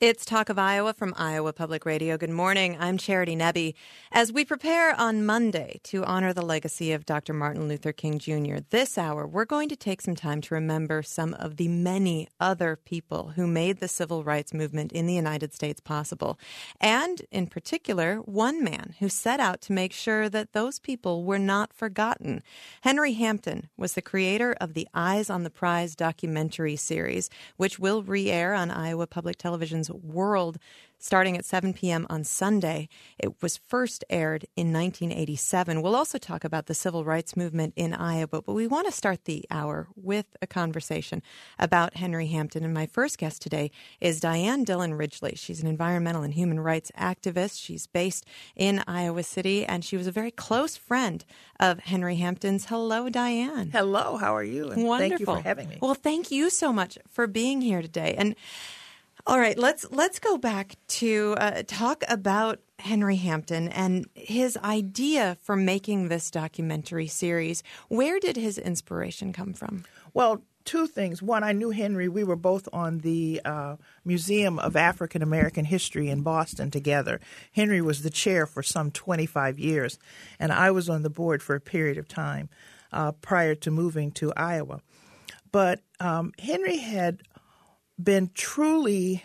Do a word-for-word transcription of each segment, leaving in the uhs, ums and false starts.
It's Talk of Iowa from Iowa Public Radio. Good morning. I'm Charity Nebbe. As we prepare on Monday to honor the legacy of Doctor Martin Luther King Junior, this hour we're going to take some time to remember some of the many other people who made the civil rights movement in the United States possible. And in particular, one man who set out to make sure that those people were not forgotten. Henry Hampton was the creator of the Eyes on the Prize documentary series, which will re-air on Iowa Public Television's World starting at seven p.m. on Sunday. It was first aired in nineteen eighty-seven. We'll also talk about the civil rights movement in Iowa, but we want to start the hour with a conversation about Henry Hampton. And my first guest today is Diane Dillon Ridgely. She's an environmental and human rights activist. She's based in Iowa City, and she was a very close friend of Henry Hampton's. Hello, Diane. Hello, how are you? And Wonderful. Thank you for having me. Well, thank you so much for being here today. And all right, let's let's go back to uh, talk about Henry Hampton and his idea for making this documentary series. Where did his inspiration come from? Well, two things. One, I knew Henry. We were both on the uh, Museum of African American History in Boston together. Henry was the chair for some twenty-five years, and I was on the board for a period of time uh, prior to moving to Iowa. But um, Henry had been truly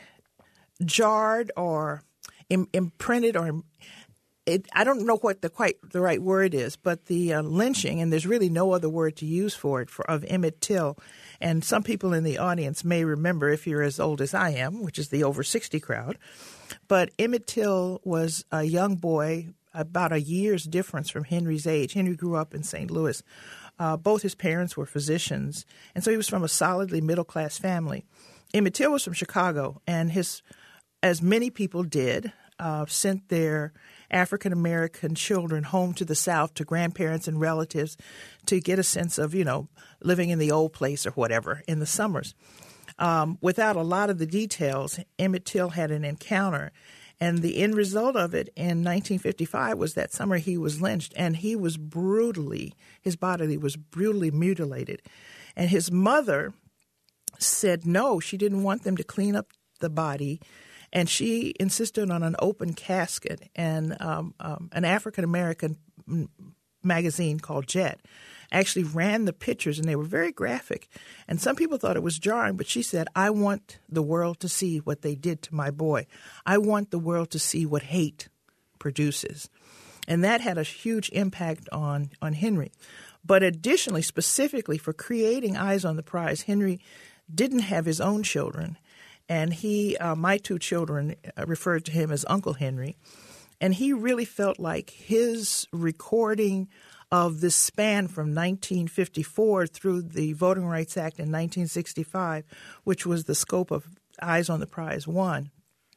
jarred or im- imprinted or it, I don't know what the quite the right word is, but the uh, lynching, and there's really no other word to use for it, for, of Emmett Till. And some people in the audience may remember, if you're as old as I am, which is the over sixty crowd, but Emmett Till was a young boy, about a year's difference from Henry's age. Henry grew up in Saint Louis. Uh, both his parents were physicians, and so he was from a solidly middle-class family. Emmett Till was from Chicago, and his, as many people did, uh, sent their African-American children home to the South to grandparents and relatives to get a sense of, you know, living in the old place or whatever in the summers. Um, without a lot of the details, Emmett Till had an encounter, and the end result of it in nineteen fifty-five was that summer he was lynched, and he was brutally, his body was brutally mutilated. And his mother said no, she didn't want them to clean up the body, and she insisted on an open casket. And um, um, an African-American m- magazine called Jet actually ran the pictures, and they were very graphic. And some people thought it was jarring, but she said, I want the world to see what they did to my boy. I want the world to see what hate produces. And that had a huge impact on, on Henry. But additionally, specifically for creating Eyes on the Prize, Henry didn't have his own children, and he, uh, my two children, uh, referred to him as Uncle Henry, and he really felt like his recording of this span from nineteen fifty-four through the Voting Rights Act in nineteen sixty-five, which was the scope of Eyes on the Prize one,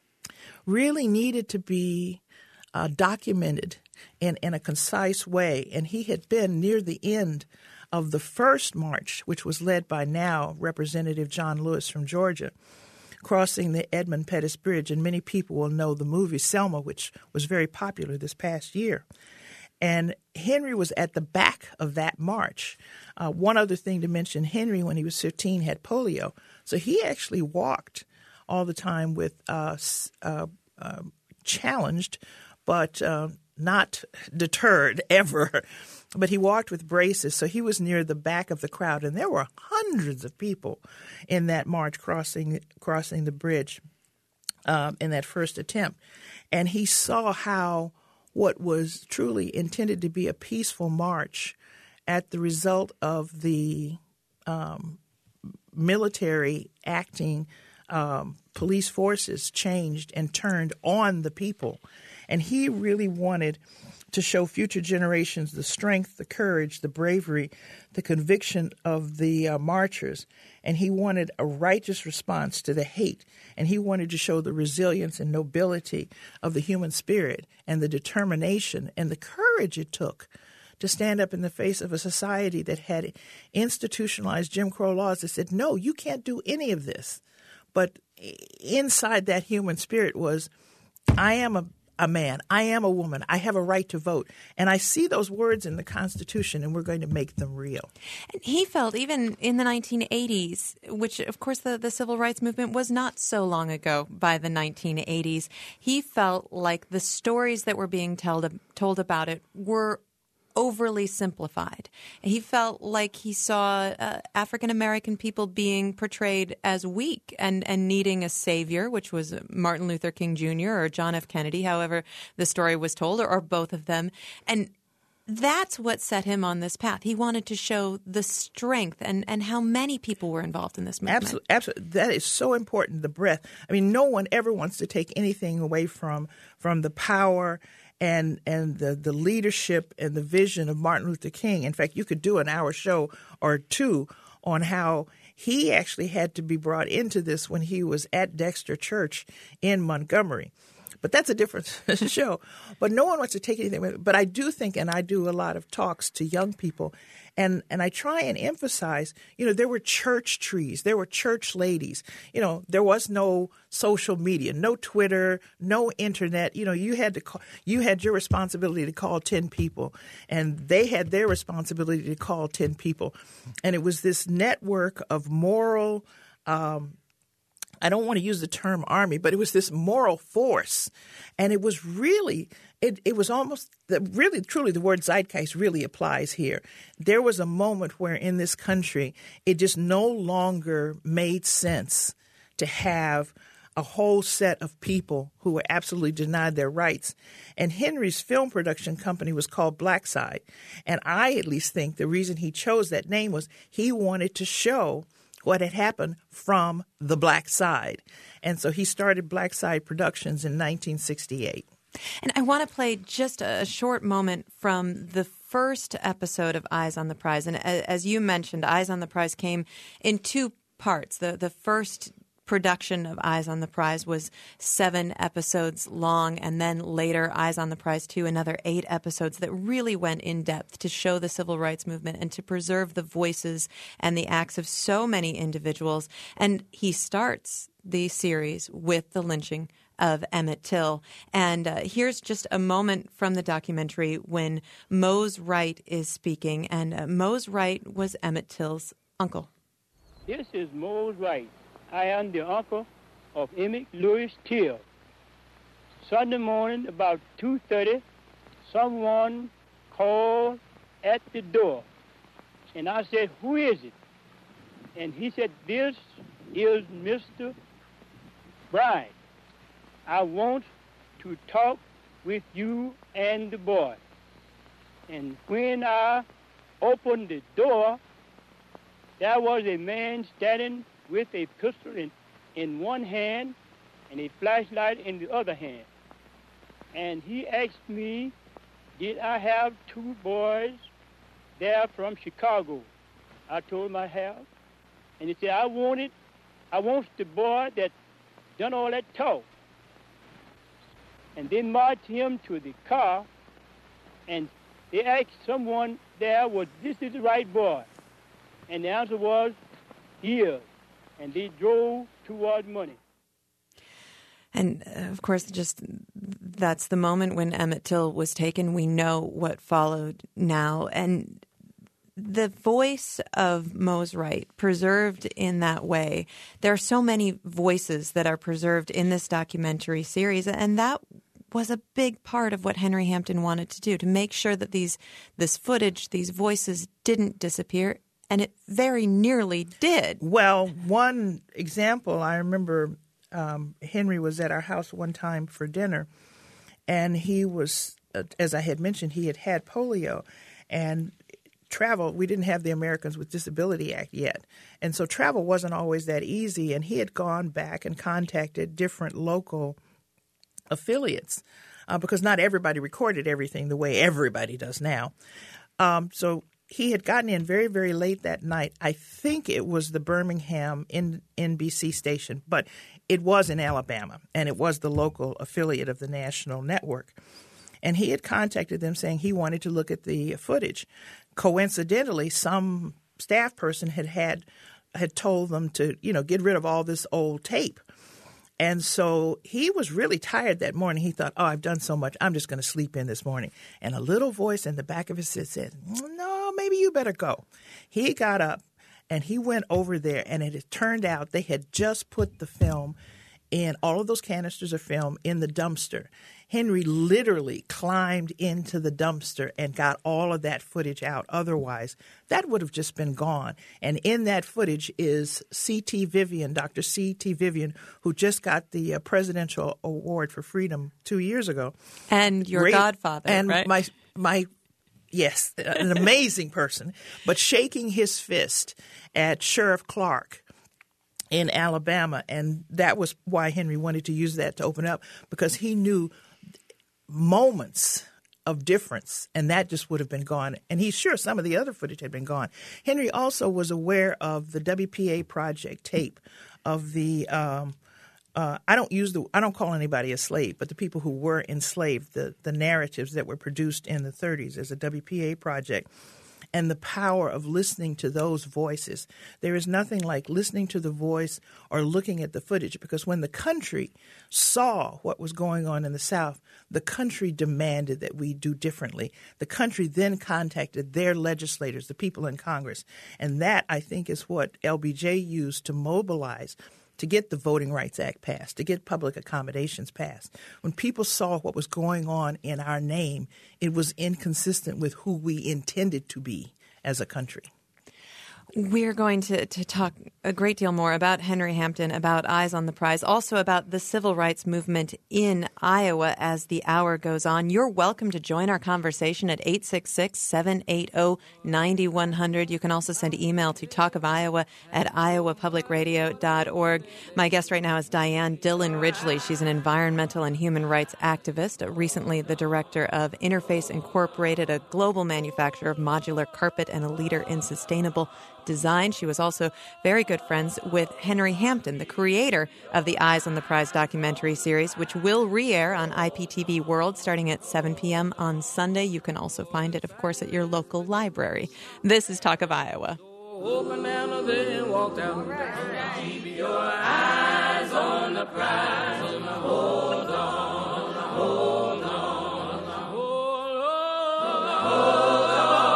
really needed to be uh, documented in, in a concise way, and he had been near the end of the first march, which was led by now Representative John Lewis from Georgia, crossing the Edmund Pettus Bridge. And many people will know the movie Selma, which was very popular this past year. And Henry was at the back of that march. Uh, one other thing to mention, Henry, when he was fifteen, had polio. So he actually walked all the time with uh, uh, uh, challenged, but uh, not deterred ever. But he walked with braces, so he was near the back of the crowd, and there were hundreds of people in that march crossing crossing the bridge um, in that first attempt. And he saw how what was truly intended to be a peaceful march, at the result of the um, military acting um, police forces changed and turned on the people. And he really wanted to show future generations the strength, the courage, the bravery, the conviction of the uh, marchers. And he wanted a righteous response to the hate. And he wanted to show the resilience and nobility of the human spirit and the determination and the courage it took to stand up in the face of a society that had institutionalized Jim Crow laws that said, no, you can't do any of this. But inside that human spirit was, I am a a man. I am a woman. I have a right to vote. And I see those words in the Constitution, and we're going to make them real. And he felt even in the nineteen eighties, which, of course, the, the civil rights movement was not so long ago by the nineteen eighties, he felt like the stories that were being told, told about it were overly simplified. He felt like he saw uh, African-American people being portrayed as weak and, and needing a savior, which was Martin Luther King Junior or John F. Kennedy, however the story was told, or, or both of them. And that's what set him on this path. He wanted to show the strength and, and how many people were involved in this movement. Absolutely, absolutely. That is so important, the breadth. I mean, no one ever wants to take anything away from from the power and and the, the leadership and the vision of Martin Luther King. In fact, you could do an hour show or two on how he actually had to be brought into this when he was at Dexter Church in Montgomery. But that's a different show. But no one wants to take anything with it. But I do think, and I do a lot of talks to young people, and, and I try and emphasize, you know, there were church trees. There were church ladies. You know, there was no social media, no Twitter, no internet. You know, you had to call, you had your responsibility to call ten people, and they had their responsibility to call ten people. And it was this network of moral um I don't want to use the term army, but it was this moral force. And it was really, it, it was almost, the, really, truly, the word zeitgeist really applies here. There was a moment where in this country, it just no longer made sense to have a whole set of people who were absolutely denied their rights. And Henry's film production company was called Blackside. And I at least think the reason he chose that name was he wanted to show what had happened from the black side. And so he started Blackside Productions in nineteen sixty-eight. And I want to play just a short moment from the first episode of Eyes on the Prize. And as you mentioned, Eyes on the Prize came in two parts. The, the first production of Eyes on the Prize was seven episodes long, and then later Eyes on the Prize two, another eight episodes that really went in depth to show the civil rights movement and to preserve the voices and the acts of so many individuals. And he starts the series with the lynching of Emmett Till. And uh, here's just a moment from the documentary when Mose Wright is speaking, and uh, Mose Wright was Emmett Till's uncle. This is Mose Wright. I am the uncle of Emmett Louis Till. Sunday morning, about two thirty, someone called at the door. And I said, who is it? And he said, this is Mister Bryan. I want to talk with you and the boy. And when I opened the door, there was a man standing with a pistol in, in one hand and a flashlight in the other hand. And he asked me, did I have two boys there from Chicago? I told him I have. And he said, I wanted, I want the boy that done all that talk. And they marched him to the car, and they asked someone there, was this is the right boy? And the answer was, yes. And they drove toward money. And, uh, of course, just that's the moment when Emmett Till was taken. We know what followed now. And the voice of Mose Wright preserved in that way. There are so many voices that are preserved in this documentary series, and that was a big part of what Henry Hampton wanted to do, to make sure that these this footage, these voices didn't disappear, and it very nearly did. Well, one example, I remember um, Henry was at our house one time for dinner, and he was, uh, as I had mentioned, he had had polio, and travel, we didn't have the Americans with Disability Act yet. And so travel wasn't always that easy. And he had gone back and contacted different local affiliates uh, because not everybody recorded everything the way everybody does now. Um, so he had gotten in very, very late that night. I think it was the Birmingham N B C station, but it was in Alabama, and it was the local affiliate of the national network. And he had contacted them saying he wanted to look at the footage. Coincidentally, some staff person had, had had told them to, you know, get rid of all this old tape. And so he was really tired that morning. He thought, oh, I've done so much. I'm just going to sleep in this morning. And a little voice in the back of his head said, no, maybe you better go. He got up and he went over there, and it had turned out they had just put the film in, all of those canisters of film in the dumpster. Henry literally climbed into the dumpster and got all of that footage out. Otherwise, that would have just been gone. And in that footage is C T Vivian, Doctor C T Vivian, who just got the uh, Presidential Award for Freedom two years ago. And your Great, godfather, and right? my my yes, an amazing person, but shaking his fist at Sheriff Clark in Alabama. And that was why Henry wanted to use that to open up, because he knew moments of difference, and that just would have been gone. And he's sure some of the other footage had been gone. Henry also was aware of the W P A project tape of the um, uh, I don't use the I don't call anybody a slave, but the people who were enslaved, the the narratives that were produced in the thirties as a W P A project. And the power of listening to those voices. There is nothing like listening to the voice or looking at the footage, because when the country saw what was going on in the South, the country demanded that we do differently. The country then contacted their legislators, the people in Congress. And that, I think, is what L B J used to mobilize to get the Voting Rights Act passed, to get public accommodations passed. When people saw what was going on in our name, it was inconsistent with who we intended to be as a country. We're going to, to talk a great deal more about Henry Hampton, about Eyes on the Prize, also about the civil rights movement in Iowa as the hour goes on. You're welcome to join our conversation at eight six six, seven eight zero, nine one zero zero. You can also send email to talkofiowa at iowa public radio dot org. My guest right now is Diane Dillon Ridgely. She's an environmental and human rights activist, recently the director of Interface Incorporated, a global manufacturer of modular carpet and a leader in sustainable design. She was also very good friends with Henry Hampton, the creator of the Eyes on the Prize documentary series, which will re-air on I P T V World starting at seven p.m. on Sunday. You can also find it, of course, at your local library. This is Talk of Iowa. Open and then walked out. Keep your eyes on the prize. Hold on, hold on, hold on, hold on.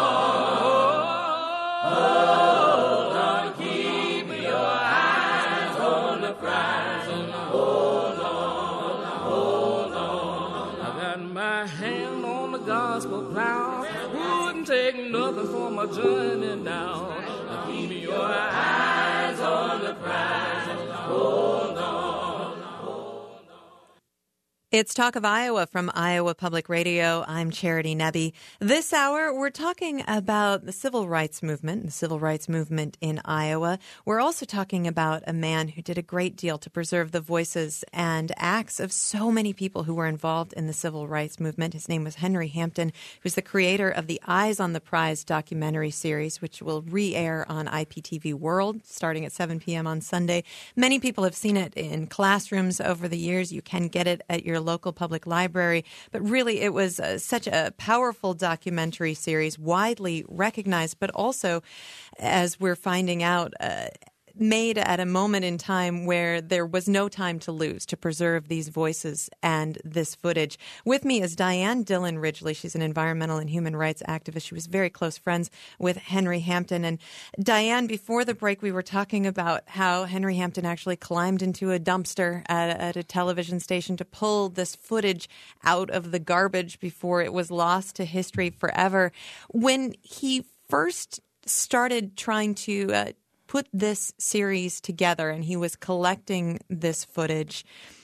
Gospel plow, wouldn't take nothing for my journey now. Keep your eyes on the prize. Hold on, hold on. It's Talk of Iowa from Iowa Public Radio. I'm Charity Nebbe. This hour, we're talking about the civil rights movement, the civil rights movement in Iowa. We're also talking about a man who did a great deal to preserve the voices and acts of so many people who were involved in the civil rights movement. His name was Henry Hampton, who's the creator of the Eyes on the Prize documentary series, which will re-air on I P T V World starting at seven p.m. on Sunday. Many people have seen it in classrooms over the years. You can get it at your local public library. But really, it was uh, such a powerful documentary series, widely recognized, but also, as we're finding out, uh, made at a moment in time where there was no time to lose to preserve these voices and this footage. With me is Diane Dillon Ridgely. She's an environmental and human rights activist. She was very close friends with Henry Hampton. And Diane, before the break, we were talking about how Henry Hampton actually climbed into a dumpster at, at a television station to pull this footage out of the garbage before it was lost to history forever. When he first started trying to uh, put this series together and he was collecting this footage,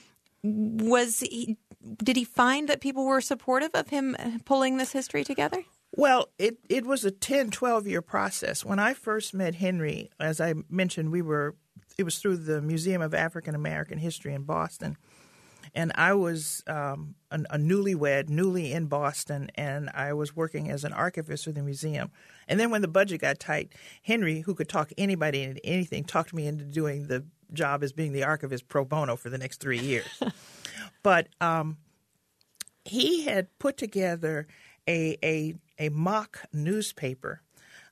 was he, did he find that people were supportive of him pulling this history together? Well, it, it was a ten, twelve-year process. When I first met Henry, as I mentioned, we were it was through the Museum of African American History in Boston. And I was um, a, a newlywed, newly in Boston, and I was working as an archivist for the museum. And then when the budget got tight, Henry, who could talk anybody into anything, talked me into doing the job as being the archivist pro bono for the next three years. But um, he had put together a, a, a mock newspaper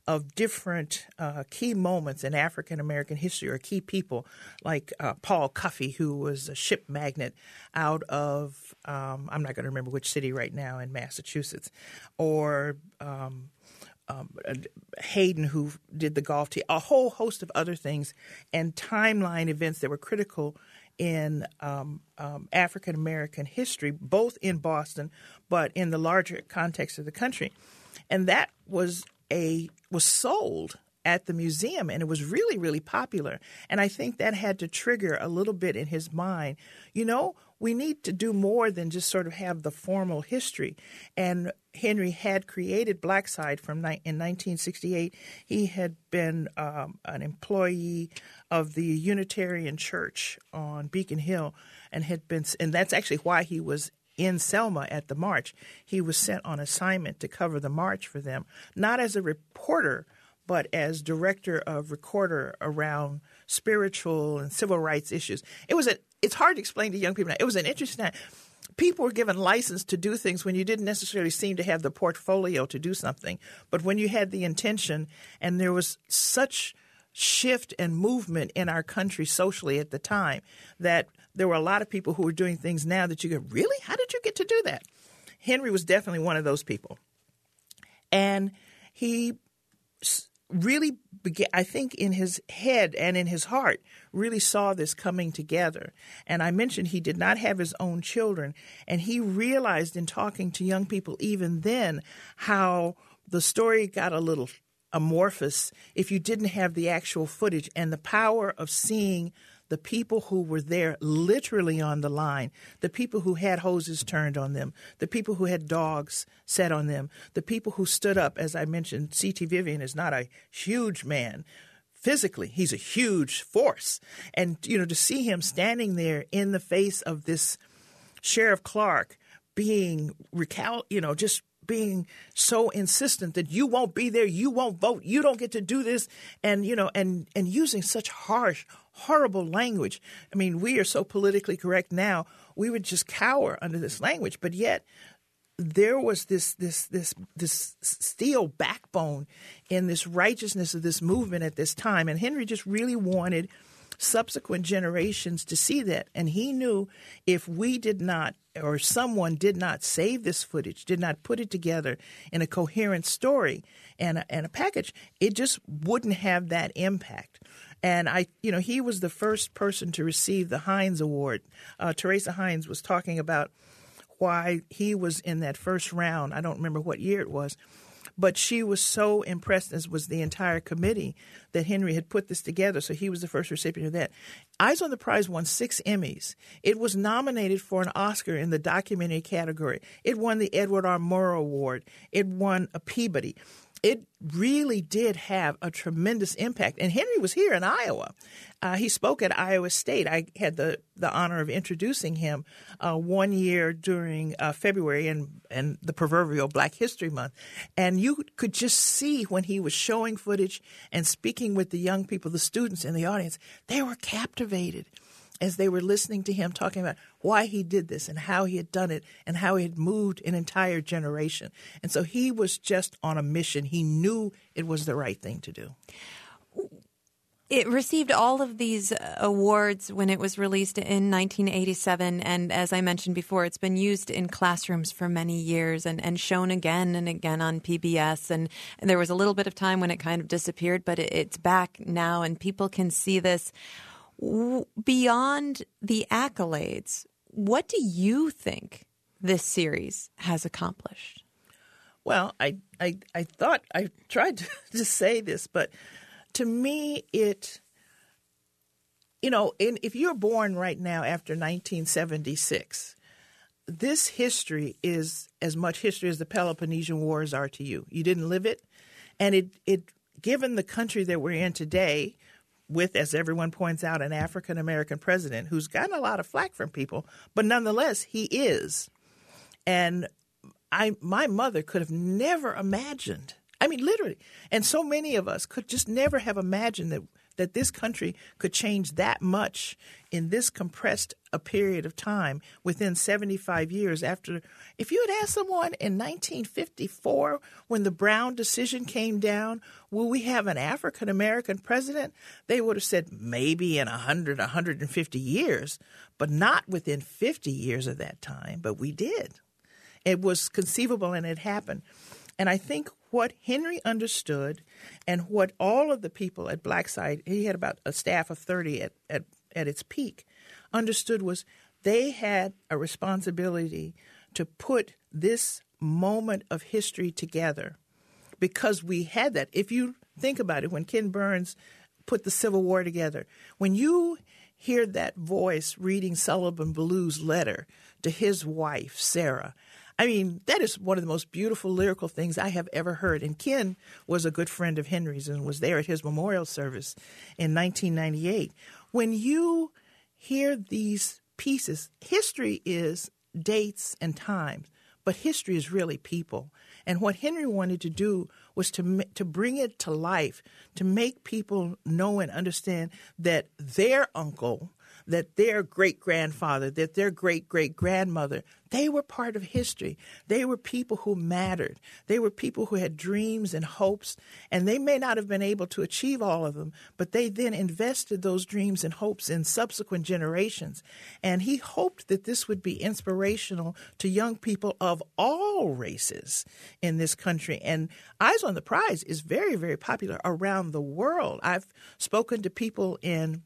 of different uh, key moments in African American history, or key people like uh, Paul Cuffey, who was a ship magnate out of, um, I'm not going to remember which city right now in Massachusetts, or um, um, Hayden, who did the golf team, a whole host of other things, and timeline events that were critical in um, um, African American history, both in Boston, but in the larger context of the country. And that was a was sold at the museum, and it was really, really popular. And I think that had to trigger a little bit in his mind, you know, we need to do more than just sort of have the formal history. And Henry had created Blackside from ni- in nineteen sixty-eight. He had been um, an employee of the Unitarian Church on Beacon Hill, and had been, and that's actually why he was in Selma at the march. He was sent on assignment to cover the march for them, not as a reporter, but as director of recorder around spiritual and civil rights issues. It was a, it's hard to explain to young people now. It was an interesting time. People were given license to do things when you didn't necessarily seem to have the portfolio to do something. But when you had the intention, and there was such shift and movement in our country socially at the time that there were a lot of people who were doing things now that you go, really? How did you get to do that? Henry was definitely one of those people. And he really began, I think, in his head and in his heart, really saw this coming together. And I mentioned he did not have his own children. And he realized in talking to young people even then how the story got a little amorphous if you didn't have the actual footage, and the power of seeing the people who were there literally on the line, the people who had hoses turned on them, the people who had dogs set on them, the people who stood up. As I mentioned, C T Vivian is not a huge man physically. He's a huge force. And, you know, to see him standing there in the face of this Sheriff Clark being, recal- you know, just being so insistent that you won't be there, you won't vote, you don't get to do this, and, you know, and, and using such harsh, horrible language. I mean, we are so politically correct now, we would just cower under this language, but yet there was this this this this steel backbone in this righteousness of this movement at this time, and Henry just really wanted subsequent generations to see that. And he knew if we did not, or someone did not save this footage, did not put it together in a coherent story and a, and a package, it just wouldn't have that impact. And I, you know, he was the first person to receive the Heinz Award. Uh, Teresa Heinz was talking about why he was in that first round. I don't remember what year it was. But she was so impressed, as was the entire committee, that Henry had put this together. So he was the first recipient of that. Eyes on the Prize won six Emmys. It was nominated for an Oscar in the documentary category. It won the Edward R. Murrow Award. It won a Peabody. It really did have a tremendous impact. And Henry was here in Iowa. Uh, he spoke at Iowa State. I had the, the honor of introducing him uh, one year during uh, February and, and the proverbial Black History Month. And you could just see when he was showing footage and speaking with the young people, the students in the audience, they were captivated as they were listening to him talking about why he did this and how he had done it and how he had moved an entire generation. And so he was just on a mission. He knew it was the right thing to do. It received all of these awards when it was released in nineteen eighty-seven. And as I mentioned before, it's been used in classrooms for many years and, and shown again and again on P B S. And, and there was a little bit of time when it kind of disappeared, but it, it's back now and people can see this. Beyond the accolades, what do you think this series has accomplished? Well, I I, I thought I tried to, to say this, but to me, it, you know, in, if you're born right now after nineteen seventy-six, this history is as much history as the Peloponnesian Wars are to you. You didn't live it, and it it given the country that we're in today, with, as everyone points out, an African-American president who's gotten a lot of flack from people, but nonetheless, he is. And I, my mother could have never imagined, I mean, literally, and so many of us could just never have imagined that that this country could change that much in this compressed a period of time within seventy-five years after. If you had asked someone in nineteen fifty-four when the Brown decision came down, will we have an African-American president? They would have said maybe in one hundred, one hundred fifty years, but not within fifty years of that time. But we did. It was conceivable and it happened. And I think what Henry understood and what all of the people at Blackside, he had about a staff of thirty at, at, at its peak, understood was they had a responsibility to put this moment of history together because we had that. If you think about it, when Ken Burns put the Civil War together, when you hear that voice reading Sullivan Ballew's letter to his wife, Sarah, I mean, that is one of the most beautiful lyrical things I have ever heard. And Ken was a good friend of Henry's and was there at his memorial service in nineteen ninety-eight. When you hear these pieces, history is dates and times, but history is really people. And what Henry wanted to do was to to bring it to life, to make people know and understand that their uncle, that their great-grandfather, that their great-great-grandmother, they were part of history. They were people who mattered. They were people who had dreams and hopes, and they may not have been able to achieve all of them, but they then invested those dreams and hopes in subsequent generations. And he hoped that this would be inspirational to young people of all races in this country. And Eyes on the Prize is very, very popular around the world. I've spoken to people in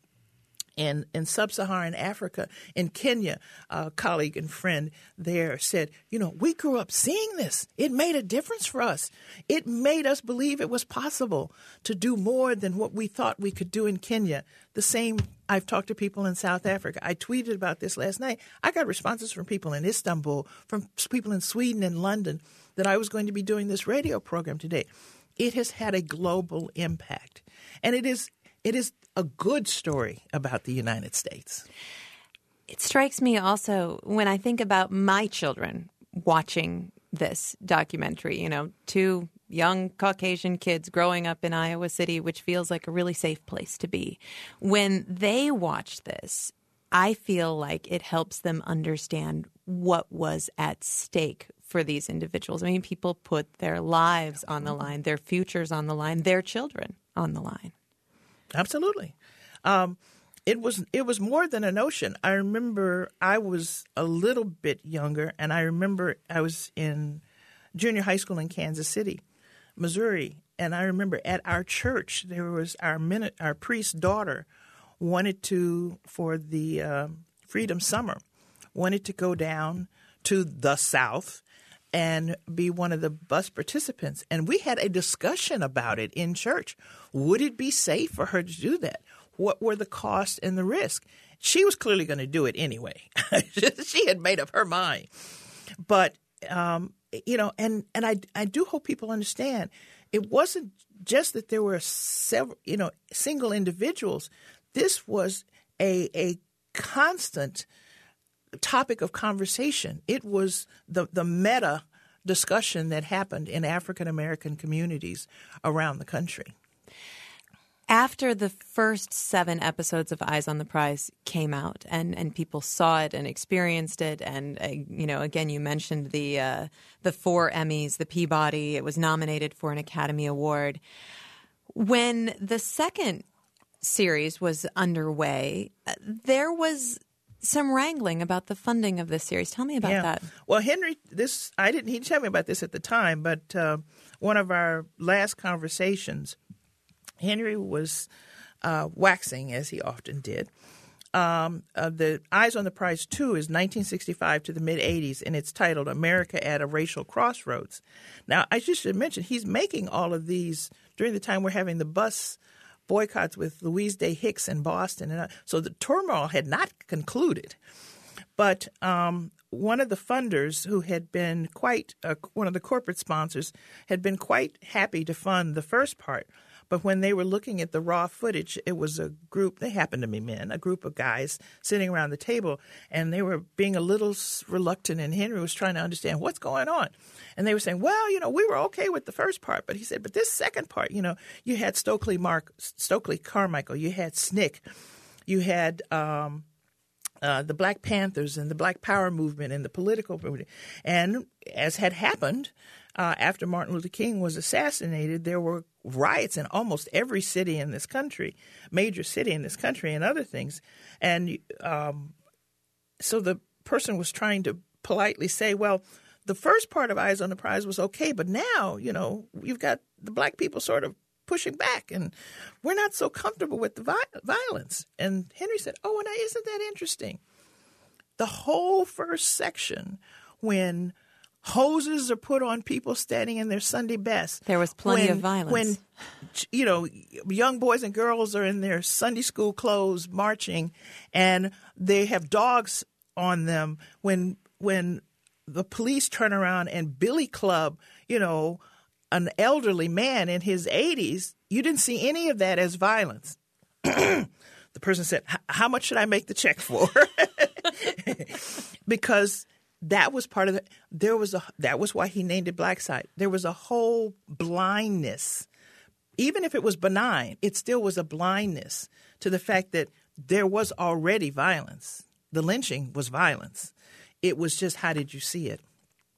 In, in sub-Saharan Africa, in Kenya, a colleague and friend there said, you know, we grew up seeing this. It made a difference for us. It made us believe it was possible to do more than what we thought we could do in Kenya. The same, I've talked to people in South Africa. I tweeted about this last night. I got responses from people in Istanbul, from people in Sweden and London, that I was going to be doing this radio program today. It has had a global impact. And it is It is a good story about the United States. It strikes me also when I think about my children watching this documentary, you know, two young Caucasian kids growing up in Iowa City, which feels like a really safe place to be. When they watch this, I feel like it helps them understand what was at stake for these individuals. I mean, people put their lives on the line, their futures on the line, their children on the line. Absolutely. Um, it was it was more than a notion. I remember I was a little bit younger, and I remember I was in junior high school in Kansas City, Missouri, and I remember at our church there was our min- our priest's daughter wanted to, for the uh, Freedom Summer, wanted to go down to the South and be one of the bus participants. And we had a discussion about it in church. Would it be safe for her to do that? What were the costs and the risk? She was clearly going to do it anyway. She had made up her mind. But, um, you know, and, and I, I do hope people understand it wasn't just that there were several, you know, single individuals. This was a, a constant topic of conversation. It was the, the meta discussion that happened in African-American communities around the country. After the first seven episodes of Eyes on the Prize came out and, and people saw it and experienced it, and, uh, you know, again, you mentioned the uh, the four Emmys, the Peabody. It was nominated for an Academy Award. When the second series was underway, there was some wrangling about the funding of this series. Tell me about yeah. that. Well, Henry, this I didn't. He didn't tell me about this at the time, but uh, one of our last conversations, Henry was uh, waxing, as he often did. Um, uh, the Eyes on the Prize two is nineteen sixty-five to the mid-eighties, and it's titled America at a Racial Crossroads. Now, I just should mention, he's making all of these during the time we're having the bus boycotts with Louise Day Hicks in Boston. And uh, so the turmoil had not concluded. But um, one of the funders who had been quite uh, – one of the corporate sponsors had been quite happy to fund the first part. But when they were looking at the raw footage, it was a group, they happened to be men, a group of guys sitting around the table, and they were being a little reluctant, and Henry was trying to understand what's going on. And they were saying, well, you know, we were okay with the first part, but he said, but this second part, you know, you had Stokely Mark, Stokely Carmichael, you had S N C C, you had um, uh, the Black Panthers and the Black Power movement and the political movement. And as had happened uh, after Martin Luther King was assassinated, there were riots in almost every city in this country, major city in this country, and other things. And um, so the person was trying to politely say, well, the first part of Eyes on the Prize was okay, but now, you know, you've got the black people sort of pushing back, and we're not so comfortable with the vi- violence. And Henry said, oh, and isn't that interesting? The whole first section, when hoses are put on people standing in their Sunday best. There was plenty when, of violence. When, you know, young boys and girls are in their Sunday school clothes marching, and they have dogs on them. When when the police turn around and Billy Club, you know, an elderly man in his eighties, you didn't see any of that as violence. The person said, how much should I make the check for? Because that was part of the – there was a – that was why he named it Black Side. There was a whole blindness. Even if it was benign, it still was a blindness to the fact that there was already violence. The lynching was violence. It was just, how did you see it?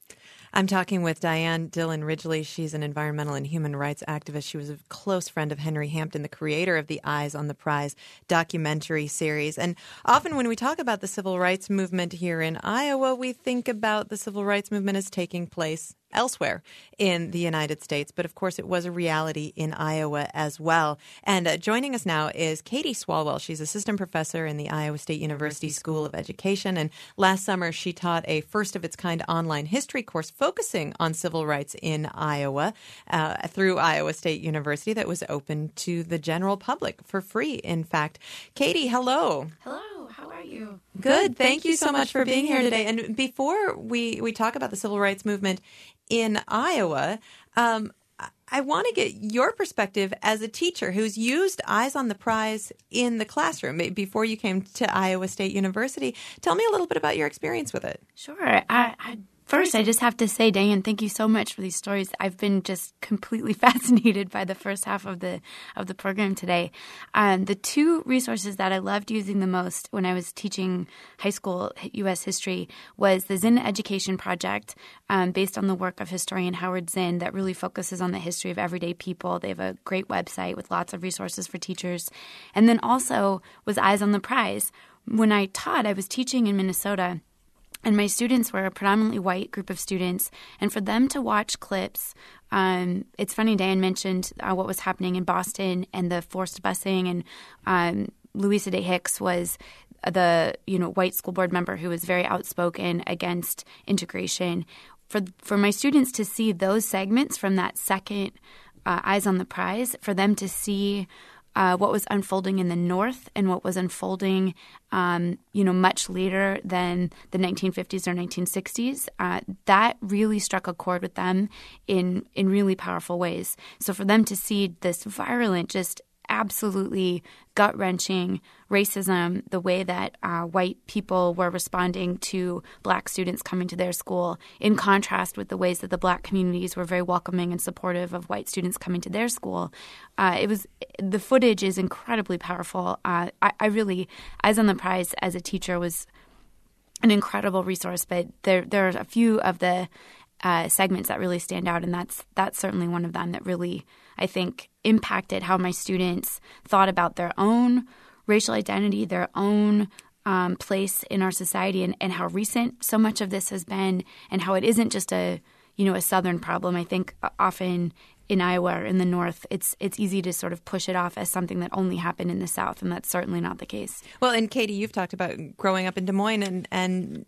I'm talking with Diane Dillon Ridgely. She's an environmental and human rights activist. She was a close friend of Henry Hampton, the creator of the Eyes on the Prize documentary series. And often when we talk about the civil rights movement here in Iowa, we think about the civil rights movement as taking place elsewhere in the United States. But of course, it was a reality in Iowa as well. And uh, joining us now is Katie Swalwell. She's assistant professor in the Iowa State University School of Education. And last summer, she taught a first-of-its-kind online history course focusing on civil rights in Iowa uh, through Iowa State University that was open to the general public for free, in fact. Katie, hello. Hello. How are you? Good. Thank you so much for being here today. And before we, we talk about the civil rights movement in Iowa, um, I want to get your perspective as a teacher who's used Eyes on the Prize in the classroom before you came to Iowa State University. Tell me a little bit about your experience with it. Sure. I, I First, I just have to say, Diane, thank you so much for these stories. I've been just completely fascinated by the first half of the of the program today. Um, the two resources that I loved using the most when I was teaching high school U S history was the Zinn Education Project, um, based on the work of historian Howard Zinn, that really focuses on the history of everyday people. They have a great website with lots of resources for teachers. And then also was Eyes on the Prize. When I taught, I was teaching in Minnesota. And my students were a predominantly white group of students. And for them to watch clips, um, it's funny, Diane mentioned uh, what was happening in Boston and the forced busing. And um, Louisa Day Hicks was the you know white school board member who was very outspoken against integration. For, for my students to see those segments from that second uh, Eyes on the Prize, for them to see Uh, what was unfolding in the North and what was unfolding, um, you know, much later than the nineteen fifties or nineteen sixties, uh, that really struck a chord with them in in really powerful ways. So for them to see this virulent, just absolutely gut-wrenching racism, the way that uh, white people were responding to black students coming to their school, in contrast with the ways that the black communities were very welcoming and supportive of white students coming to their school. Uh, it was the footage is incredibly powerful. Uh, I, I really, Eyes on the Prize as a teacher was an incredible resource, but there there are a few of the uh, segments that really stand out, and that's that's certainly one of them that really, I think, impacted how my students thought about their own racial identity, their own um, place in our society, and, and how recent so much of this has been, and how it isn't just a you know a Southern problem. I think often in Iowa or in the North, it's it's easy to sort of push it off as something that only happened in the South, and that's certainly not the case. Well, and Katie, you've talked about growing up in Des Moines and and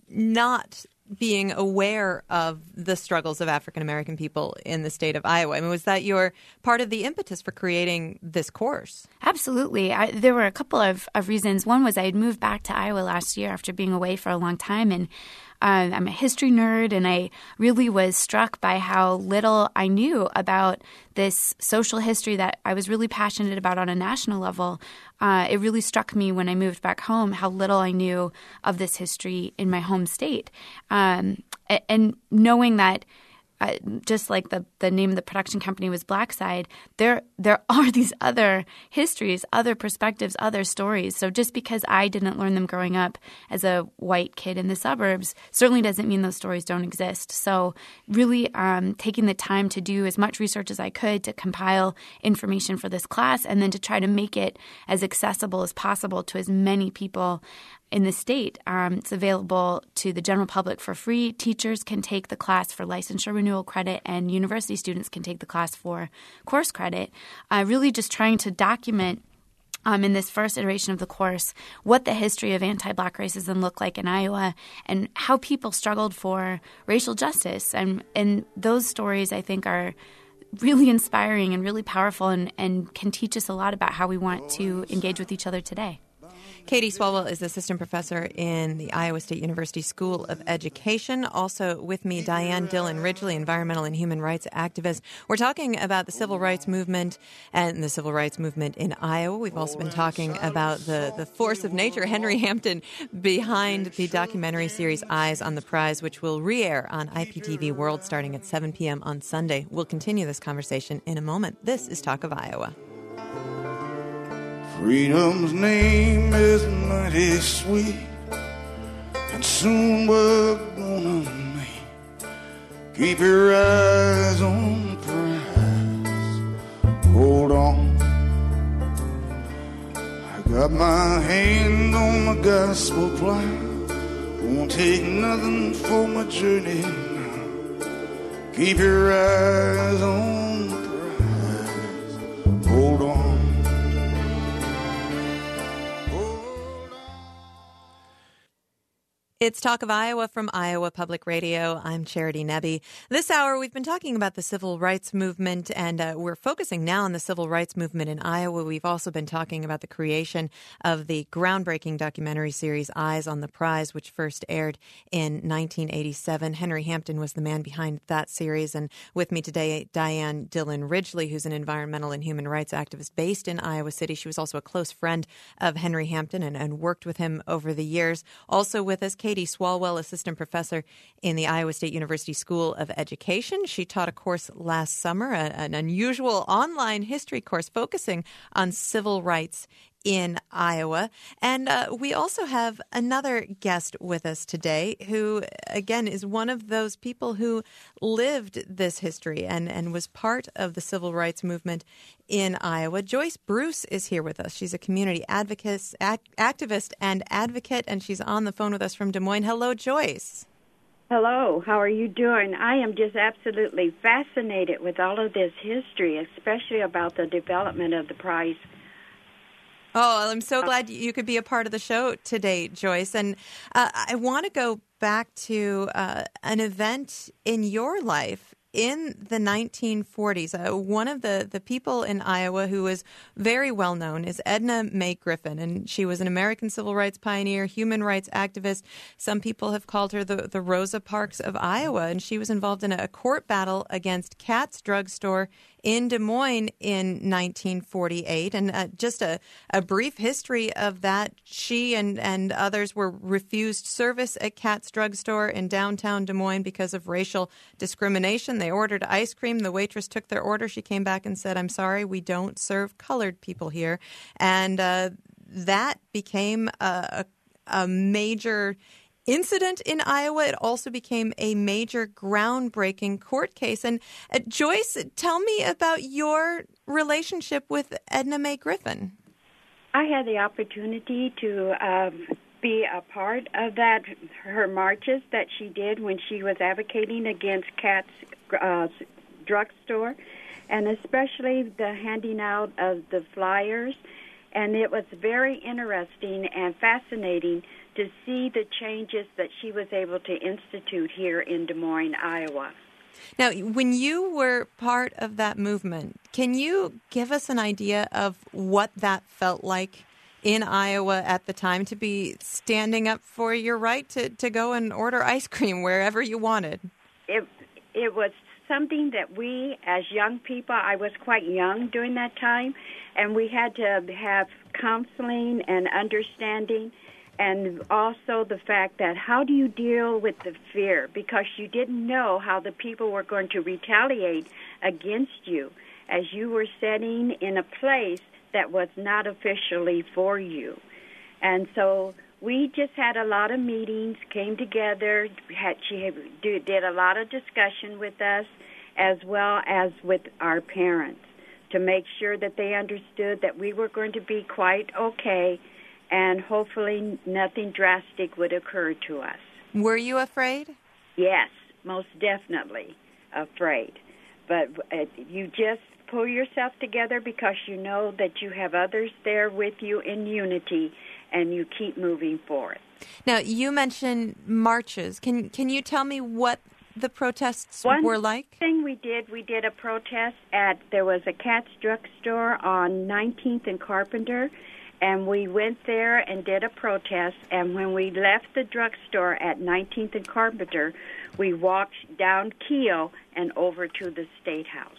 not being aware of the struggles of African American people in the state of Iowa. I mean, was that your part of the impetus for creating this course? Absolutely. I, there were a couple of, of reasons. One was I had moved back to Iowa last year after being away for a long time, and Um, I'm a history nerd, and I really was struck by how little I knew about this social history that I was really passionate about on a national level. Uh, it really struck me when I moved back home how little I knew of this history in my home state. Um, and knowing that Uh, just like the, the name of the production company was Blackside, there there are these other histories, other perspectives, other stories. So just because I didn't learn them growing up as a white kid in the suburbs certainly doesn't mean those stories don't exist. So really um, taking the time to do as much research as I could to compile information for this class and then to try to make it as accessible as possible to as many people in the state. Um, it's available to the general public for free. Teachers can take the class for licensure renewal credit, and university students can take the class for course credit. Uh, really just trying to document um, in this first iteration of the course what the history of anti-Black racism looked like in Iowa and how people struggled for racial justice. And, and those stories, I think, are really inspiring and really powerful and, and can teach us a lot about how we want to engage with each other today. Katie Swalwell is assistant professor in the Iowa State University School of Education. Also with me, Diane Dillon Ridgely, environmental and human rights activist. We're talking about the civil rights movement and the civil rights movement in Iowa. We've also been talking about the, the force of nature, Henry Hampton, behind the documentary series Eyes on the Prize, which will re-air on I P T V World starting at seven p.m. on Sunday. We'll continue this conversation in a moment. This is Talk of Iowa. Freedom's name is mighty sweet, and soon we're gonna meet. Keep your eyes on the prize. Hold on. I got my hand on my gospel plow. Won't take nothing for my journey now. Keep your eyes on the prize. Hold on. It's Talk of Iowa from Iowa Public Radio. I'm Charity Nebbe. This hour, we've been talking about the civil rights movement, and uh, we're focusing now on the civil rights movement in Iowa. We've also been talking about the creation of the groundbreaking documentary series Eyes on the Prize, which first aired in nineteen eighty-seven. Henry Hampton was the man behind that series. And with me today, Diane Dillon Ridgely, who's an environmental and human rights activist based in Iowa City. She was also a close friend of Henry Hampton and, and worked with him over the years. Also with us, Katie Swalwell, assistant professor in the Iowa State University School of Education. She taught a course last summer, a, an unusual online history course focusing on civil rights in Iowa. And uh, we also have another guest with us today who, again, is one of those people who lived this history and, and was part of the civil rights movement in Iowa. Joyce Bruce is here with us. She's a community advocate, act, activist and advocate, and she's on the phone with us from Des Moines. Hello, Joyce. Hello, how are you doing? I am just absolutely fascinated with all of this history, especially about the development of the prize. Oh, I'm so glad you could be a part of the show today, Joyce. And uh, I want to go back to uh, an event in your life in the nineteen forties. Uh, one of the, the people in Iowa who was very well known is Edna Mae Griffin, and she was an American civil rights pioneer, human rights activist. Some people have called her the, the Rosa Parks of Iowa, and she was involved in a court battle against Katz Drug Store in Des Moines in nineteen forty-eight. And uh, just a, a brief history of that. She and, and others were refused service at Katz Drug Store in downtown Des Moines because of racial discrimination. They ordered ice cream. The waitress took their order. She came back and said, "I'm sorry, we don't serve colored people here." And uh, that became a, a, a major incident in Iowa. It also became a major groundbreaking court case. And uh, Joyce, tell me about your relationship with Edna Mae Griffin. I had the opportunity to um, be a part of that, her marches that she did when she was advocating against Katz uh, drugstore, and especially the handing out of the flyers. And it was very interesting and fascinating to see the changes that she was able to institute here in Des Moines, Iowa. Now, when you were part of that movement, can you give us an idea of what that felt like in Iowa at the time to be standing up for your right to, to go and order ice cream wherever you wanted. It it was something that we, as young people, I was quite young during that time, and we had to have counseling and understanding, and also the fact that how do you deal with the fear, because you didn't know how the people were going to retaliate against you as you were sitting in a place that was not officially for you. And so we just had a lot of meetings, came together, had, she did a lot of discussion with us, as well as with our parents, to make sure that they understood that we were going to be quite okay and hopefully nothing drastic would occur to us. Were you afraid? Yes, most definitely afraid. But uh, you just pull yourself together because you know that you have others there with you in unity, and you keep moving forward. Now, you mentioned marches. Can can you tell me what the protests One were like? thing we did, we did a protest at, there was a Katz drugstore on nineteenth and Carpenter, and we went there and did a protest, and when we left the drugstore at nineteenth and Carpenter, we walked down Keel and over to the State House.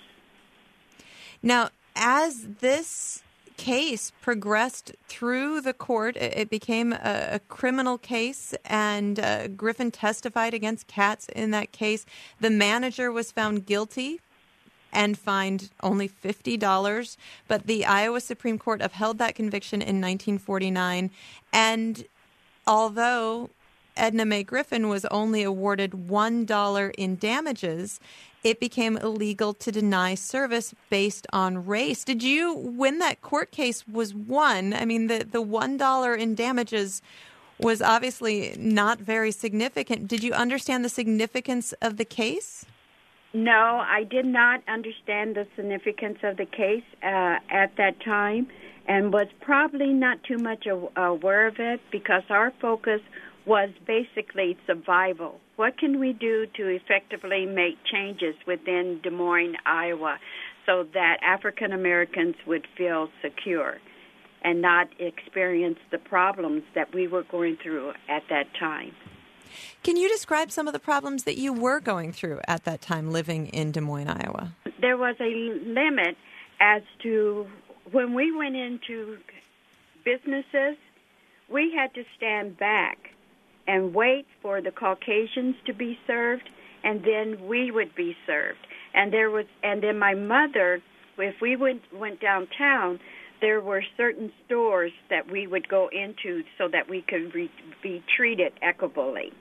Now, as this case progressed through the court, it became a, a criminal case, and uh, Griffin testified against Katz in that case. The manager was found guilty and fined only fifty dollars, but the Iowa Supreme Court upheld that conviction in nineteen forty-nine. And although Edna Mae Griffin was only awarded one dollar in damages, it became illegal to deny service based on race. Did you, when that court case was won, I mean, the, the one dollar in damages was obviously not very significant. Did you understand the significance of the case? No, I did not understand the significance of the case uh, at that time, and was probably not too much aware of it, because our focus was basically survival. What can we do to effectively make changes within Des Moines, Iowa, so that African Americans would feel secure and not experience the problems that we were going through at that time? Can you describe some of the problems that you were going through at that time living in Des Moines, Iowa? There was a limit as to when we went into businesses, we had to stand back and wait for the Caucasians to be served, and then we would be served. And there was, and then my mother, if we went went downtown, there were certain stores that we would go into so that we could re, be treated equitably.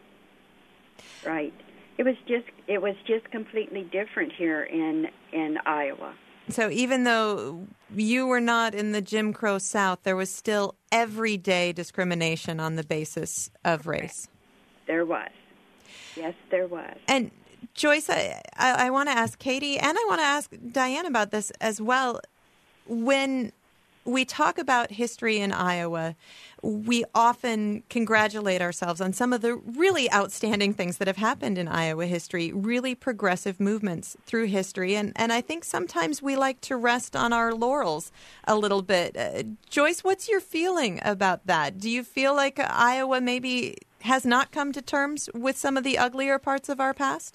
Right. It was just it was just completely different here in in Iowa. So even though you were not in the Jim Crow South, there was still everyday discrimination on the basis of race. There was. Yes, there was. And Joyce, I, I, I want to ask Katie, and I want to ask Diane about this as well. When we talk about history in Iowa, we often congratulate ourselves on some of the really outstanding things that have happened in Iowa history, really progressive movements through history. And, and I think sometimes we like to rest on our laurels a little bit. Uh, Joyce, what's your feeling about that? Do you feel like Iowa maybe has not come to terms with some of the uglier parts of our past?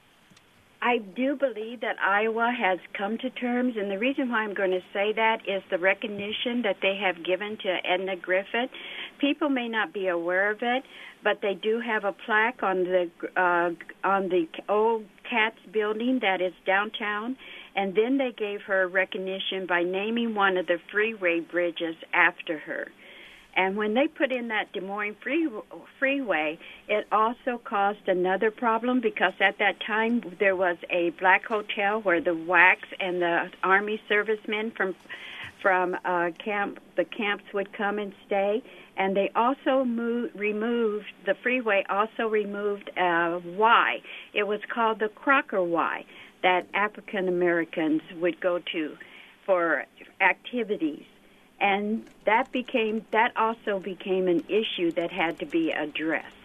I do believe that Iowa has come to terms, and the reason why I'm going to say that is the recognition that they have given to Edna Griffin. People may not be aware of it, but they do have a plaque on the uh, on the old Katz building that is downtown, and then they gave her recognition by naming one of the freeway bridges after her. And when they put in that Des Moines free, freeway, it also caused another problem, because at that time there was a black hotel where the W A Cs and the Army servicemen from from uh, camp the camps would come and stay. And they also moved, removed the freeway. Also removed a Y. It was called the Crocker Y, that African Americans would go to for activities. And that became that also became an issue that had to be addressed.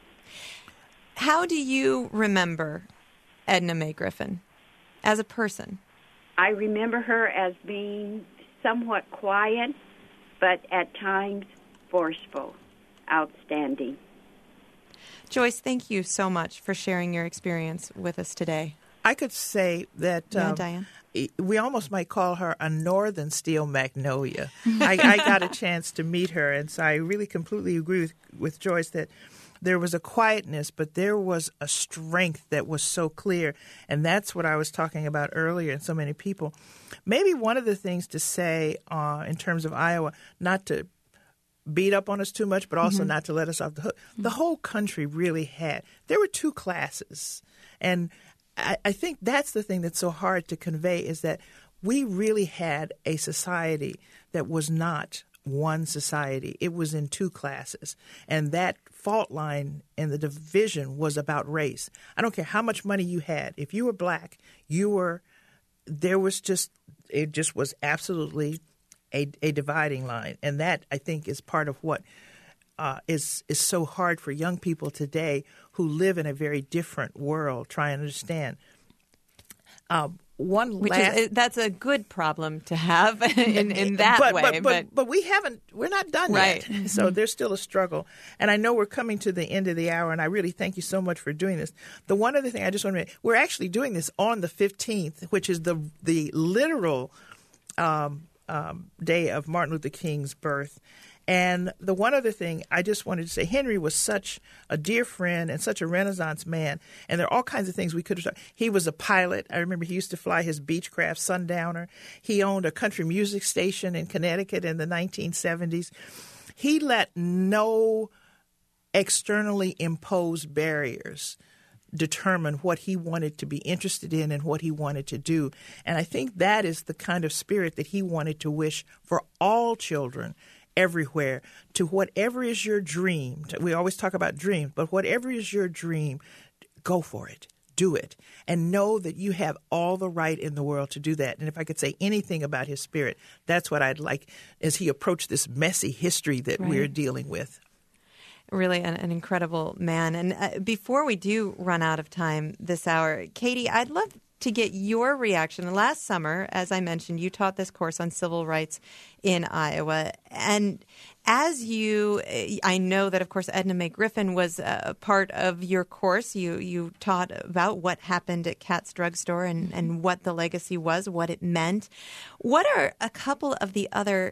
How do you remember Edna Mae Griffin as a person? I remember her as being somewhat quiet, but at times forceful, outstanding. Joyce, thank you so much for sharing your experience with us today. I could say that Yeah, um, Diane. we almost might call her a northern steel magnolia. I, I got a chance to meet her, and so I really completely agree with, with Joyce that there was a quietness, but there was a strength that was so clear, and that's what I was talking about earlier and so many people. Maybe one of the things to say uh, in terms of Iowa, not to beat up on us too much, but also mm-hmm. not to let us off the hook. Mm-hmm. The whole country really had. There were two classes, and I, I think that's the thing that's so hard to convey is that we really had a society that was not one society. It was in two classes, and that fault line and the division was about race. I don't care how much money you had. If you were black, you were there was just it just was absolutely a, a dividing line, and that I think is part of what uh, is is so hard for young people today who live in a very different world try and understand. Uh, one Which last, is that's a good problem to have in, in that but, way, but, but, but but we haven't we're not done right. yet. So there's still a struggle, and I know we're coming to the end of the hour, and I really thank you so much for doing this. The one other thing I just want to make, we're actually doing this on the fifteenth, which is the the literal um, um, day of Martin Luther King's birth. And the one other thing I just wanted to say, Henry was such a dear friend and such a Renaissance man. And there are all kinds of things we could have done. He was a pilot. I remember he used to fly his Beechcraft Sundowner. He owned a country music station in Connecticut in the nineteen seventies. He let no externally imposed barriers determine what he wanted to be interested in and what he wanted to do. And I think that is the kind of spirit that he wanted to wish for all children everywhere, to whatever is your dream. We always talk about dreams, but whatever is your dream, go for it. Do it. And know that you have all the right in the world to do that. And if I could say anything about his spirit, that's what I'd like as he approached this messy history that right. we're dealing with. Really an, an incredible man. And uh, before we do run out of time this hour, Katie, I'd love to get your reaction. Last summer, as I mentioned, you taught this course on civil rights in Iowa. And as you, I know that, of course, Edna Mae Griffin was a part of your course. You you taught about what happened at Katz Drugstore and, and what the legacy was, what it meant. What are a couple of the other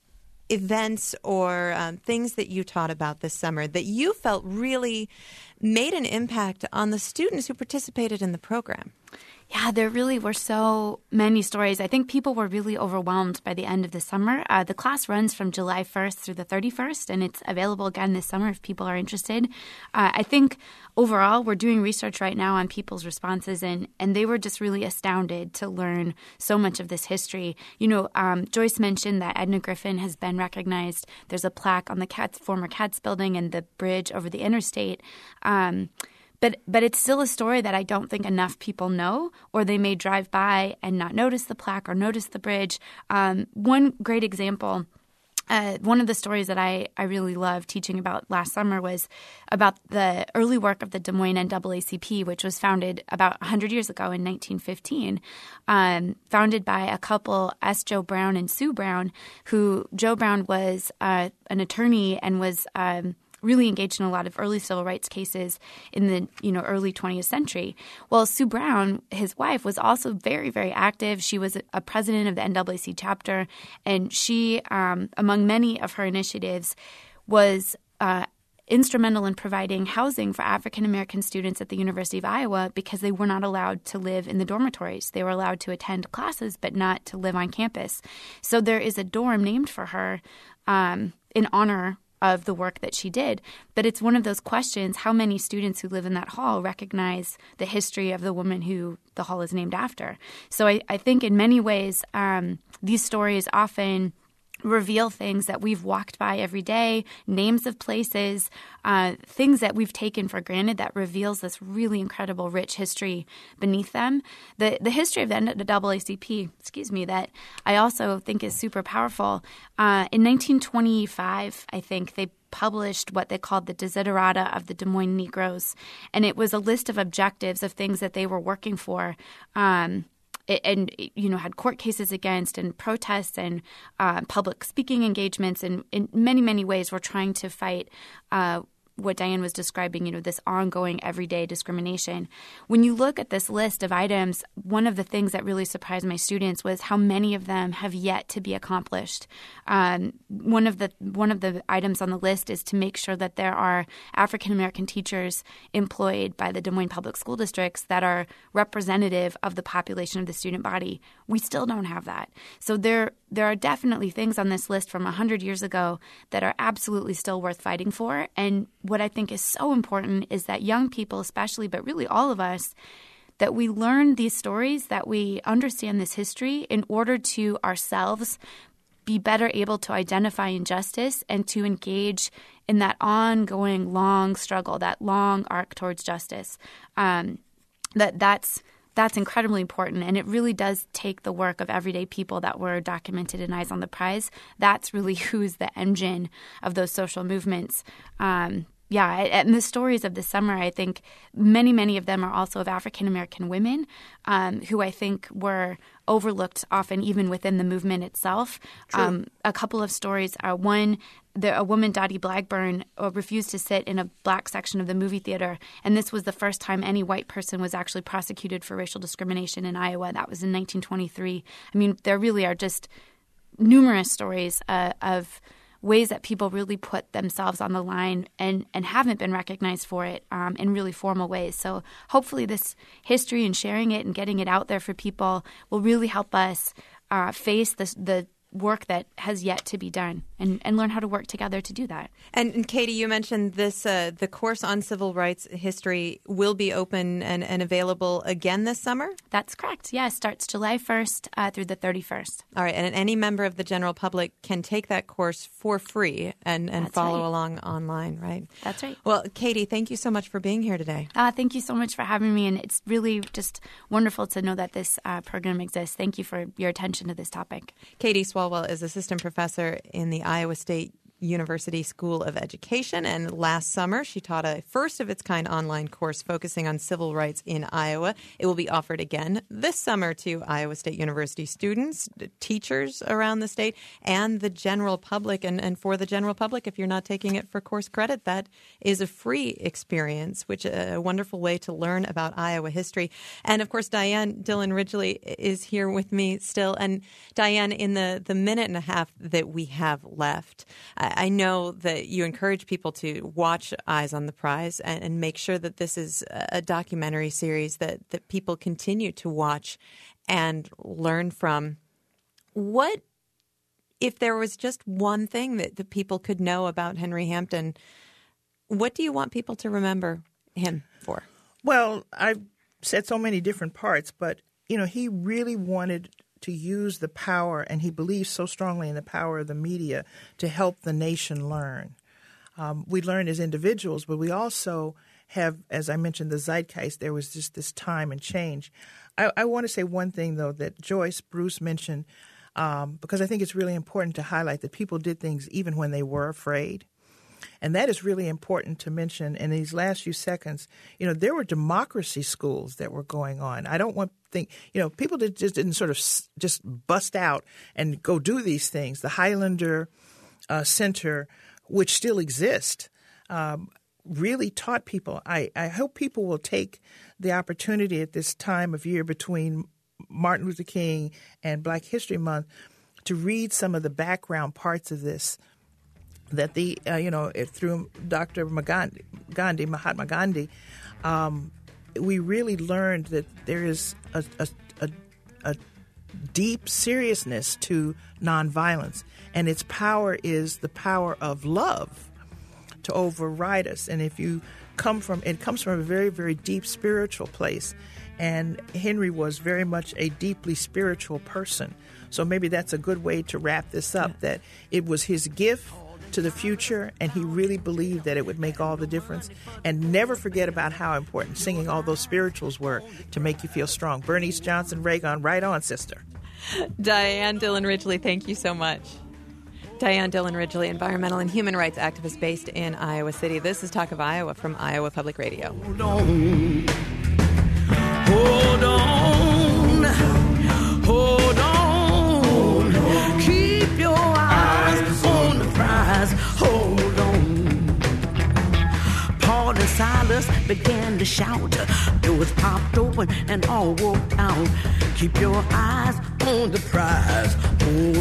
events or um, things that you taught about this summer that you felt really made an impact on the students who participated in the program? Yeah, there really were so many stories. I think people were really overwhelmed by the end of the summer. Uh, the class runs from July first through the thirty-first, and it's available again this summer if people are interested. Uh, I think overall we're doing research right now on people's responses, and, and they were just really astounded to learn so much of this history. You know, um, Joyce mentioned that Edna Griffin has been recognized. There's a plaque on the Katz, former Katz building and the bridge over the interstate. Um But but it's still a story that I don't think enough people know, or they may drive by and not notice the plaque or notice the bridge. Um, one great example, uh, one of the stories that I, I really loved teaching about last summer was about the early work of the Des Moines N double A C P, which was founded about one hundred years ago in nineteen fifteen, um, founded by a couple, S. Joe Brown and Sue Brown, who Joe Brown was uh, an attorney and was um, – really engaged in a lot of early civil rights cases in the you know early twentieth century. Well, Sue Brown, his wife, was also very, very active. She was a president of the N double A C chapter, and she, um, among many of her initiatives, was uh, instrumental in providing housing for African-American students at the University of Iowa because they were not allowed to live in the dormitories. They were allowed to attend classes, but not to live on campus. So there is a dorm named for her um, in honor of the work that she did. But it's one of those questions, how many students who live in that hall recognize the history of the woman who the hall is named after? So I, I think in many ways, um, these stories often reveal things that we've walked by every day, names of places, uh, things that we've taken for granted that reveals this really incredible, rich history beneath them. The the history of the N double A C P, excuse me, that I also think is super powerful. Uh, in nineteen twenty-five, I think, they published what they called the Desiderata of the Des Moines Negroes, and it was a list of objectives of things that they were working for. Um, and, you know, had court cases against and protests and uh, public speaking engagements. And in many, many ways, we're trying to fight uh, what Diane was describing, you know, this ongoing everyday discrimination. When you look at this list of items, one of the things that really surprised my students was how many of them have yet to be accomplished. Um, one of the one of the items on the list is to make sure that there are African American teachers employed by the Des Moines Public School Districts that are representative of the population of the student body. We still don't have that. So there there are definitely things on this list from one hundred years ago that are absolutely still worth fighting for. And what I think is so important is that young people especially, but really all of us, that we learn these stories, that we understand this history in order to ourselves be better able to identify injustice and to engage in that ongoing long struggle, that long arc towards justice. Um, that that's That's incredibly important, and it really does take the work of everyday people that were documented in Eyes on the Prize. That's really who's the engine of those social movements. Um, yeah, and the stories of the summer, I think many, many of them are also of African-American women um, who I think were overlooked often even within the movement itself. Um, a couple of stories are one, the, a woman, Dottie Blackburn, uh, refused to sit in a black section of the movie theater, and this was the first time any white person was actually prosecuted for racial discrimination in Iowa. That was in nineteen twenty-three. I mean, there really are just numerous stories uh, of ways that people really put themselves on the line and, and haven't been recognized for it um, in really formal ways. So hopefully this history and sharing it and getting it out there for people will really help us uh, face this, the work that has yet to be done and, and learn how to work together to do that. And, and Katie, you mentioned this, uh, the course on civil rights history will be open and, and available again this summer? That's correct. Yeah, it starts July first uh, through the thirty-first. All right. And any member of the general public can take that course for free and, and follow right. along online, right? That's right. Well, Katie, thank you so much for being here today. Uh, thank you so much for having me. And it's really just wonderful to know that this uh, program exists. Thank you for your attention to this topic. Katie Swalwell is assistant professor in the Iowa State University School of Education, and last summer she taught a first-of-its-kind online course focusing on civil rights in Iowa. It will be offered again this summer to Iowa State University students, teachers around the state, and the general public. And, and for the general public, if you're not taking it for course credit, that is a free experience, which is a wonderful way to learn about Iowa history. And, of course, Diane Dillon Ridgely is here with me still. And, Diane, in the, the minute and a half that we have left, I know that you encourage people to watch Eyes on the Prize and, and make sure that this is a documentary series that, that people continue to watch and learn from. What, if there was just one thing that the people could know about Henry Hampton, what do you want people to remember him for? Well, I've said so many different parts, but, you know, he really wanted to use the power, and he believes so strongly in the power of the media to help the nation learn. Um, we learn as individuals, but we also have, as I mentioned, the zeitgeist. There was just this time and change. I, I want to say one thing, though, that Joyce Bruce mentioned, um, because I think it's really important to highlight that people did things even when they were afraid. And that is really important to mention in these last few seconds. You know, there were democracy schools that were going on. I don't want to think, you know, people did, just didn't sort of s- just bust out and go do these things. The Highlander uh, Center, which still exists, um, really taught people. I, I hope people will take the opportunity at this time of year between Martin Luther King and Black History Month to read some of the background parts of this. That the uh, you know through Doctor Gandhi, Mahatma Gandhi, um, we really learned that there is a, a, a, a deep seriousness to nonviolence, and its power is the power of love to override us. And if you come from, it comes from a very, very deep spiritual place, and Henry was very much a deeply spiritual person. So maybe that's a good way to wrap this up. That it was his gift to the future, and he really believed that it would make all the difference. And never forget about how important singing all those spirituals were to make you feel strong. Bernice Johnson Reagan, right on, sister. Diane Dillon Ridgely, thank you so much. Diane Dillon Ridgely, environmental and human rights activist based in Iowa City. This is Talk of Iowa from Iowa Public Radio. Hold on, hold on. others began to shout. Doors popped open and all walked out. Keep your eyes on the prize. Hold